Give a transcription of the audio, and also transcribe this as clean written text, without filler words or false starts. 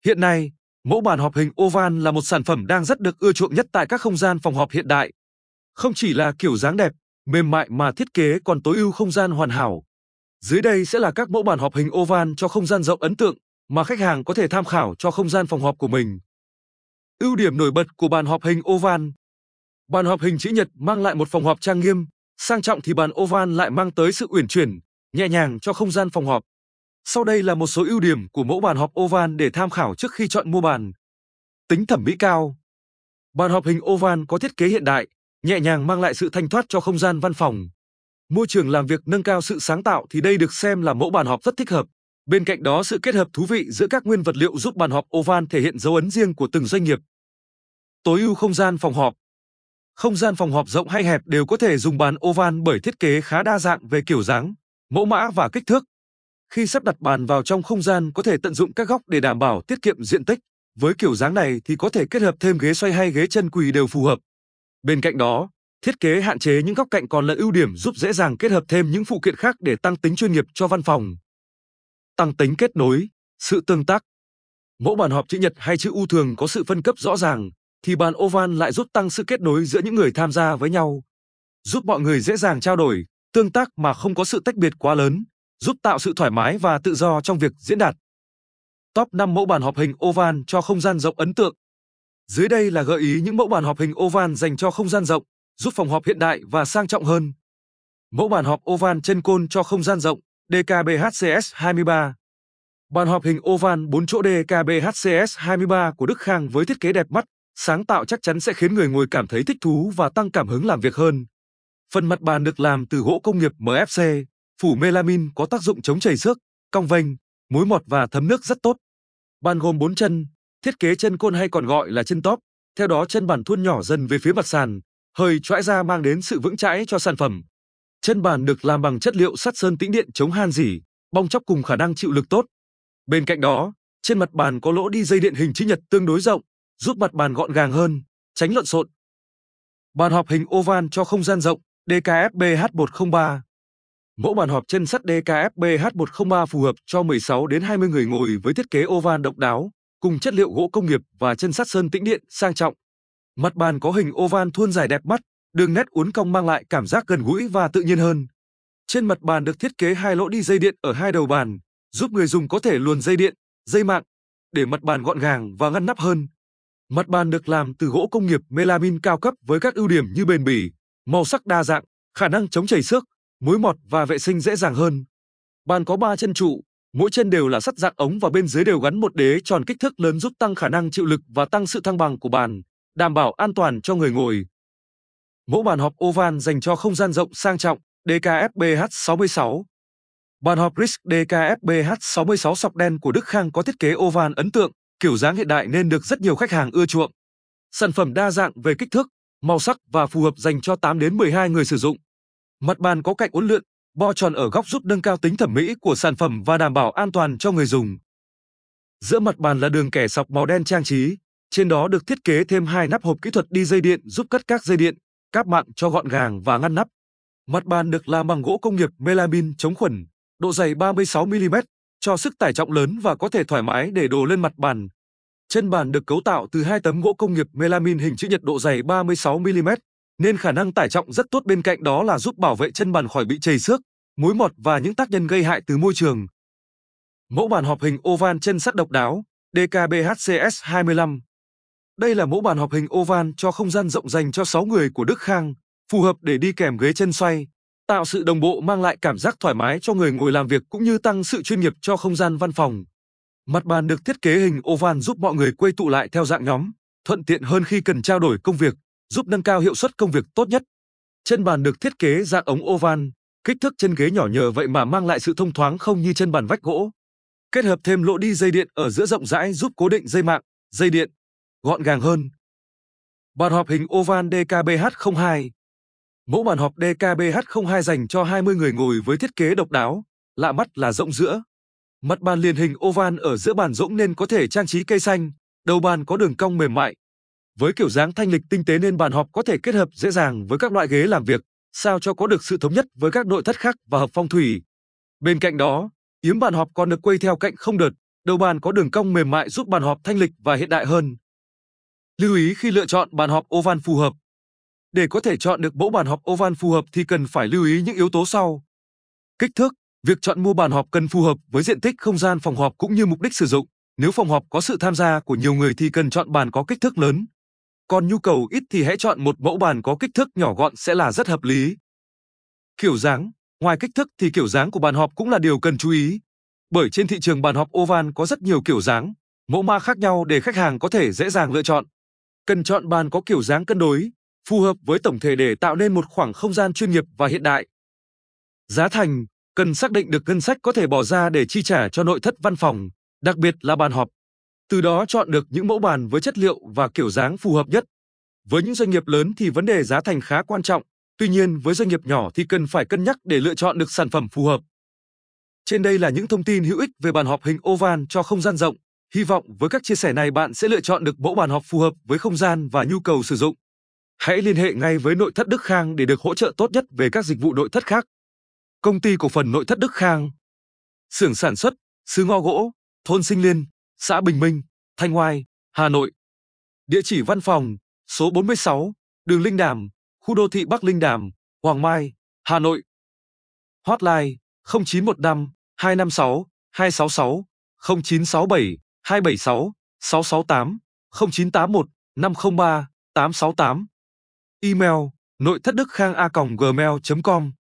Hiện nay, mẫu bàn họp hình oval là một sản phẩm đang rất được ưa chuộng nhất tại các không gian phòng họp hiện đại. Không chỉ là kiểu dáng đẹp, mềm mại mà thiết kế còn tối ưu không gian hoàn hảo. Dưới đây sẽ là các mẫu bàn họp hình oval cho không gian rộng ấn tượng mà khách hàng có thể tham khảo cho không gian phòng họp của mình. Ưu điểm nổi bật của bàn họp hình oval. Bàn họp hình chữ nhật mang lại một phòng họp trang nghiêm, sang trọng thì bàn oval lại mang tới sự uyển chuyển, nhẹ nhàng cho không gian phòng họp. Sau đây là một số ưu điểm của mẫu bàn họp oval để tham khảo trước khi chọn mua bàn. Tính thẩm mỹ cao. Bàn họp hình oval có thiết kế hiện đại, nhẹ nhàng mang lại sự thanh thoát cho không gian văn phòng. Môi trường làm việc nâng cao sự sáng tạo thì đây được xem là mẫu bàn họp rất thích hợp. Bên cạnh đó, sự kết hợp thú vị giữa các nguyên vật liệu giúp bàn họp oval thể hiện dấu ấn riêng của từng doanh nghiệp. Tối ưu không gian phòng họp. Không gian phòng họp rộng hay hẹp đều có thể dùng bàn oval bởi thiết kế khá đa dạng về kiểu dáng, mẫu mã và kích thước. Khi sắp đặt bàn vào trong không gian có thể tận dụng các góc để đảm bảo tiết kiệm diện tích. Với kiểu dáng này thì có thể kết hợp thêm ghế xoay hay ghế chân quỳ đều phù hợp. Bên cạnh đó, thiết kế hạn chế những góc cạnh còn là ưu điểm giúp dễ dàng kết hợp thêm những phụ kiện khác để tăng tính chuyên nghiệp cho văn phòng. Tăng tính kết nối, sự tương tác. Mẫu bàn họp chữ nhật hay chữ U thường có sự phân cấp rõ ràng, thì bàn oval lại giúp tăng sự kết nối giữa những người tham gia với nhau, giúp mọi người dễ dàng trao đổi, tương tác mà không có sự tách biệt quá lớn, giúp tạo sự thoải mái và tự do trong việc diễn đạt. Top 5 mẫu bàn họp hình oval cho không gian rộng ấn tượng. Dưới đây là gợi ý những mẫu bàn họp hình oval dành cho không gian rộng, giúp phòng họp hiện đại và sang trọng hơn. Mẫu bàn họp oval chân côn cho không gian rộng, DKBHCS23. Bàn họp hình oval 4 chỗ DKBHCS23 của Đức Khang với thiết kế đẹp mắt, sáng tạo chắc chắn sẽ khiến người ngồi cảm thấy thích thú và tăng cảm hứng làm việc hơn. Phần mặt bàn được làm từ gỗ công nghiệp MFC, phủ melamin có tác dụng chống chảy xước, cong vênh, mối mọt và thấm nước rất tốt. Bàn gồm 4 chân, thiết kế chân côn hay còn gọi là chân top, theo đó chân bàn thuôn nhỏ dần về phía mặt sàn, hơi choãi ra mang đến sự vững chãi cho sản phẩm. Chân bàn được làm bằng chất liệu sắt sơn tĩnh điện chống han rỉ, bong tróc cùng khả năng chịu lực tốt. Bên cạnh đó, trên mặt bàn có lỗ đi dây điện hình chữ nhật tương đối rộng, giúp mặt bàn gọn gàng hơn, tránh lộn xộn. Bàn họp hình oval cho không gian rộng, DKFBH103. Mẫu bàn họp chân sắt DKFBH103 phù hợp cho 16 đến 20 người ngồi với thiết kế oval độc đáo, cùng chất liệu gỗ công nghiệp và chân sắt sơn tĩnh điện sang trọng. Mặt bàn có hình oval thuôn dài đẹp mắt, đường nét uốn cong mang lại cảm giác gần gũi và tự nhiên hơn. Trên mặt bàn được thiết kế 2 lỗ đi dây điện ở hai đầu bàn, giúp người dùng có thể luồn dây điện, dây mạng để mặt bàn gọn gàng và ngăn nắp hơn. Mặt bàn được làm từ gỗ công nghiệp melamin cao cấp với các ưu điểm như bền bỉ, màu sắc đa dạng, khả năng chống chảy xước, mối mọt và vệ sinh dễ dàng hơn. Bàn có 3 chân trụ, mỗi chân đều là sắt dạng ống và bên dưới đều gắn một đế tròn kích thước lớn giúp tăng khả năng chịu lực và tăng sự thăng bằng của bàn, đảm bảo an toàn cho người ngồi. Mẫu bàn họp oval dành cho không gian rộng sang trọng, DKFBH66. Bàn họp Risk DKFBH66 sọc đen của Đức Khang có thiết kế oval ấn tượng, kiểu dáng hiện đại nên được rất nhiều khách hàng ưa chuộng. Sản phẩm đa dạng về kích thước, màu sắc và phù hợp dành cho 8 đến 12 người sử dụng. Mặt bàn có cạnh uốn lượn, bo tròn ở góc giúp nâng cao tính thẩm mỹ của sản phẩm và đảm bảo an toàn cho người dùng. Giữa mặt bàn là đường kẻ sọc màu đen trang trí, trên đó được thiết kế thêm 2 nắp hộp kỹ thuật đi dây điện giúp cất các dây điện, cáp mạng cho gọn gàng và ngăn nắp. Mặt bàn được làm bằng gỗ công nghiệp melamin chống khuẩn, độ dày 36 mm, cho sức tải trọng lớn và có thể thoải mái để đồ lên mặt bàn. Chân bàn được cấu tạo từ 2 tấm gỗ công nghiệp melamin hình chữ nhật độ dày 36 mm, nên khả năng tải trọng rất tốt, bên cạnh đó là giúp bảo vệ chân bàn khỏi bị trầy xước, mối mọt và những tác nhân gây hại từ môi trường. Mẫu bàn họp hình oval chân sắt độc đáo, DKBHCS25. Đây là mẫu bàn họp hình oval cho không gian rộng dành cho 6 người của Đức Khang, phù hợp để đi kèm ghế chân xoay, tạo sự đồng bộ mang lại cảm giác thoải mái cho người ngồi làm việc cũng như tăng sự chuyên nghiệp cho không gian văn phòng. Mặt bàn được thiết kế hình oval giúp mọi người quây tụ lại theo dạng nhóm, thuận tiện hơn khi cần trao đổi công việc, giúp nâng cao hiệu suất công việc tốt nhất. Chân bàn được thiết kế dạng ống oval, kích thước chân ghế nhỏ nhờ vậy mà mang lại sự thông thoáng không như chân bàn vách gỗ. Kết hợp thêm lỗ đi dây điện ở giữa rộng rãi giúp cố định dây mạng, dây điện, gọn gàng hơn. Bàn họp hình oval DKBH02. Mẫu bàn họp DKBH02 dành cho 20 người ngồi với thiết kế độc đáo, lạ mắt là rộng giữa. Mặt bàn liền hình oval ở giữa bàn rỗng nên có thể trang trí cây xanh, đầu bàn có đường cong mềm mại. Với kiểu dáng thanh lịch tinh tế nên bàn họp có thể kết hợp dễ dàng với các loại ghế làm việc, sao cho có được sự thống nhất với các nội thất khác và hợp phong thủy. Bên cạnh đó, yếm bàn họp còn được quây theo cạnh không đợt, Đầu bàn có đường cong mềm mại giúp bàn họp thanh lịch và hiện đại hơn. Lưu ý khi lựa chọn bàn họp oval phù hợp. Để có thể chọn được mẫu bàn họp oval phù hợp thì cần phải lưu ý những yếu tố sau. Kích thước, việc chọn mua bàn họp cần phù hợp với diện tích không gian phòng họp cũng như mục đích sử dụng. Nếu phòng họp có sự tham gia của nhiều người thì cần chọn bàn có kích thước lớn. Còn nhu cầu ít thì hãy chọn một mẫu bàn có kích thước nhỏ gọn sẽ là rất hợp lý. Kiểu dáng, ngoài kích thước thì kiểu dáng của bàn họp cũng là điều cần chú ý. Bởi trên thị trường bàn họp oval có rất nhiều kiểu dáng, mẫu mã khác nhau để khách hàng có thể dễ dàng lựa chọn. Cần chọn bàn có kiểu dáng cân đối, phù hợp với tổng thể để tạo nên một khoảng không gian chuyên nghiệp và hiện đại. Giá thành, cần xác định được ngân sách có thể bỏ ra để chi trả cho nội thất văn phòng, đặc biệt là bàn họp. Từ đó chọn được những mẫu bàn với chất liệu và kiểu dáng phù hợp nhất. Với những doanh nghiệp lớn thì vấn đề giá thành khá quan trọng, tuy nhiên với doanh nghiệp nhỏ thì cần phải cân nhắc để lựa chọn được sản phẩm phù hợp. Trên đây là những thông tin hữu ích về bàn họp hình oval cho không gian rộng. Hy vọng với các chia sẻ này bạn sẽ lựa chọn được mẫu bàn họp phù hợp với không gian và nhu cầu sử dụng. Hãy liên hệ ngay với Nội thất Đức Khang để được hỗ trợ tốt nhất về các dịch vụ nội thất khác. Công ty cổ phần Nội thất Đức Khang. Xưởng sản xuất, xứ ngò gỗ, thôn Sinh Liên, xã Bình Minh, Thanh Oai, Hà Nội. Địa chỉ văn phòng, số 46, đường Linh Đàm, khu đô thị Bắc Linh Đàm, Hoàng Mai, Hà Nội. Hotline 0915 256 266, 0967 276 668, 0981 503 868. Email nội thất đức khang a.gmail.com